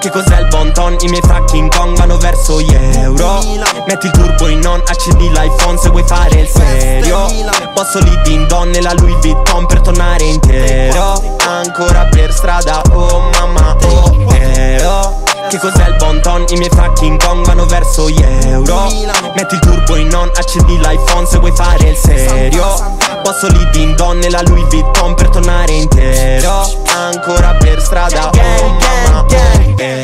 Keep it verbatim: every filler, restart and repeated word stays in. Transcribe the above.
Che cos'è il bon ton? I miei fucking Kong vanno verso gli euro. Metti il turbo in on, accendi l'iPhone se vuoi fare il serio. Posso lì din don nella Louis Vuitton per tornare intero. Ancora per strada, oh mamma, oh però. Che cos'è il bon ton? I miei fucking Kong vanno verso gli euro. Metti il turbo in on, accendi l'iPhone se vuoi fare il serio. Posso lì din don nella Louis Vuitton per tornare intero. Ancora per strada, oh mamma, oh